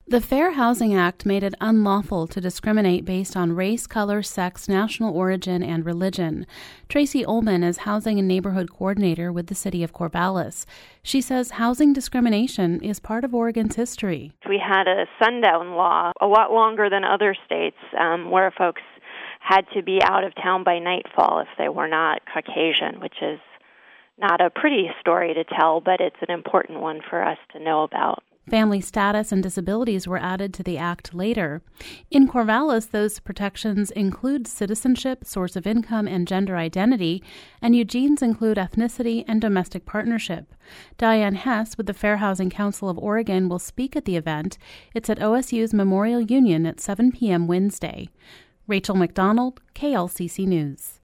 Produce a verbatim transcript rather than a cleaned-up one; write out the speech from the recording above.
The Fair Housing Act made it unlawful to discriminate based on race, color, sex, national origin, and religion. Tracy Ullman is Housing and Neighborhood Coordinator with the City of Corvallis. She says housing discrimination is part of Oregon's history. We had a sundown law a lot longer than other states um, where folks had to be out of town by nightfall if they were not Caucasian, which is not a pretty story to tell, but it's an important one for us to know about. Family status and disabilities were added to the act later. In Corvallis, those protections include citizenship, source of income, and gender identity, and Eugene's include ethnicity and domestic partnership. Diane Hess with the Fair Housing Council of Oregon will speak at the event. It's at O S U's Memorial Union at seven p.m. Wednesday. Rachel McDonald, K L C C News.